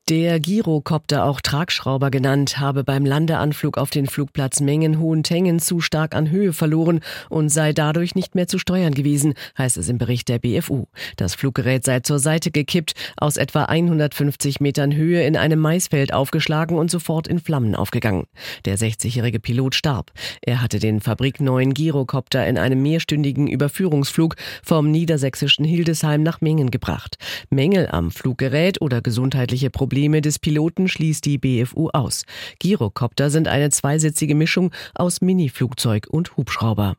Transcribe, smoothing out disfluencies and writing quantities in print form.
Der Girocopter, auch Tragschrauber genannt, habe beim Landeanflug auf den Flugplatz Mengen-Hohentengen zu stark an Höhe verloren und sei dadurch nicht mehr zu steuern gewesen, heißt es im Bericht der BFU. Das Fluggerät sei zur Seite gekippt, aus etwa 150 Metern Höhe in einem Maisfeld aufgeschlagen und sofort in Flammen aufgegangen. Der 60-jährige Pilot starb. Er hatte den fabrikneuen Girocopter in einem mehrstündigen Überführungsflug vom niedersächsischen Hildesheim nach Mengen gebracht. Mängel am Fluggerät oder gesundheitliche Probleme des Piloten schließt die BFU aus. Girocopter sind eine zweisitzige Mischung aus Miniflugzeug und Hubschrauber.